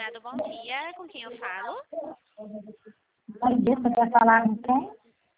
Consignado, bom dia. Com quem eu falo? Bom dia, você quer falar com quem?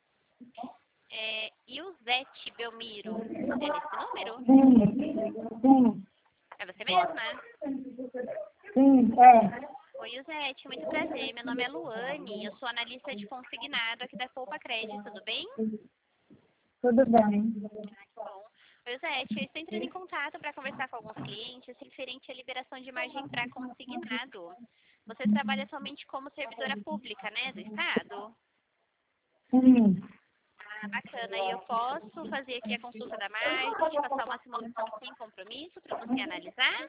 Ilzete Belmiro. É nesse número? Sim. É você mesma? Sim, é. Oi, Ilzete, muito prazer. Meu nome é Luane. Eu sou analista de consignado aqui da Poupa Crédito, tudo bem? Tudo bem. Bom. Oi, Zete, eu estou entrando em contato para conversar com alguns clientes referente à liberação de margem para consignado. Você trabalha somente como servidora pública, né, do Estado? Sim. Ah, bacana. E eu posso fazer aqui a consulta da margem, te passar uma simulação sem compromisso para você analisar?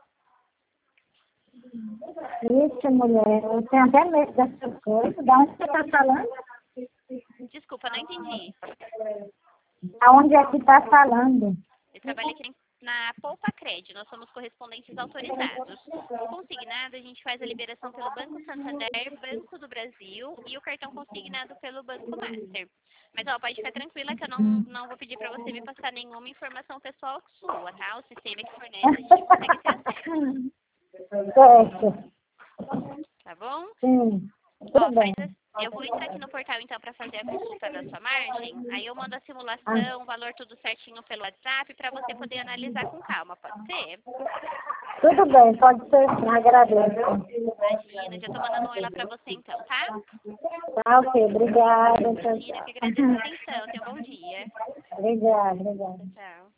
Isso, mulher. Eu tenho até medo dessas coisas. Da onde você está falando? Desculpa, não entendi. Aonde é que está falando? Eu trabalho aqui na Poupa Crédito, nós somos correspondentes autorizados. O consignado, a gente faz a liberação pelo Banco Santander, Banco do Brasil e o cartão consignado pelo Banco Master. Mas, ó, pode ficar tranquila que eu não vou pedir para você me passar nenhuma informação pessoal sua, tá? O sistema que fornece, a gente consegue ter acesso. Certo. Tá bom? Sim. Ó, Tudo bem. eu vou entrar aqui no portal, então, para fazer a consulta da sua margem. Aí eu mando a simulação, o valor tudo certinho pelo WhatsApp, para você poder analisar com calma, pode ser? Tudo bem, pode ser. Agradeço. Imagina, já tô mandando um oi lá para você, então, tá? Tá, ok. Obrigada. Imagina, que agradeço a atenção. Tenha um bom dia. Obrigada. Tchau.